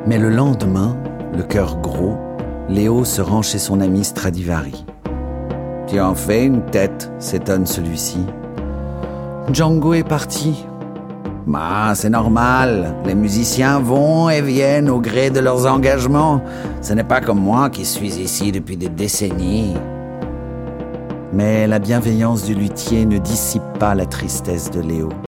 Mais le lendemain, le cœur gros, Léo se rend chez son ami Stradivari. « Tu en fais une tête », s'étonne celui-ci. « Django est parti. »« Bah, c'est normal, les musiciens vont et viennent au gré de leurs engagements. Ce n'est pas comme moi qui suis ici depuis des décennies. » Mais la bienveillance du luthier ne dissipe pas la tristesse de Léo.